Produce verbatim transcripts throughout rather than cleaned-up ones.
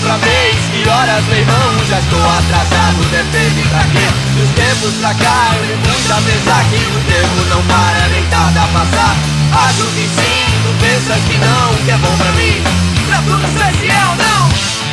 outra vez. Que horas, meu irmão, já estou atrasado, depende pra quê? Dos tempos pra cá, eu me pus a pensar que o tempo não para nem tarda a passar. Acho que sim, tu pensas que não, que é bom pra mim, pra tu não sei se é ou não.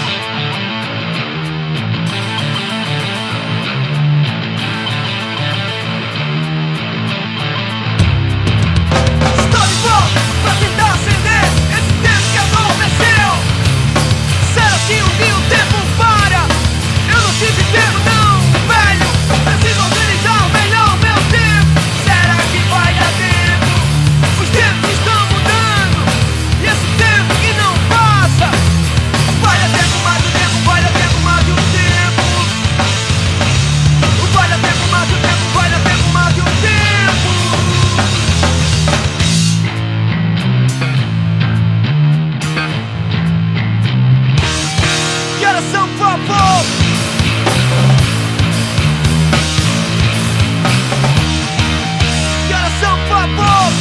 Estou de volta pra tentar acender esse tempo que adormeceu. Será que um dia o tempo para? Eu não tive tempo não, velho. Preciso organizar melhor o meu tempo. Será que vai dar tempo? Os tempos estão mudando e esse tempo que não passa. Vai dar tempo, mais o tempo, vai dar tempo, mais o tempo. Vai dar tempo, mais o tempo, vai dar tempo, mais o tempo. Que horas são, por favor? Que horas são, por favor?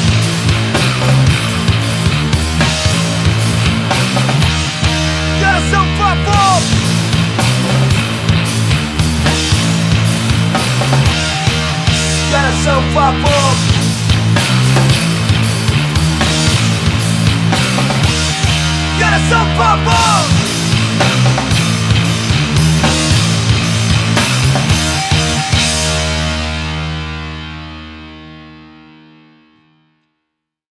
Que horas são, por favor? Que horas são, por favor? Que horas são, por favor?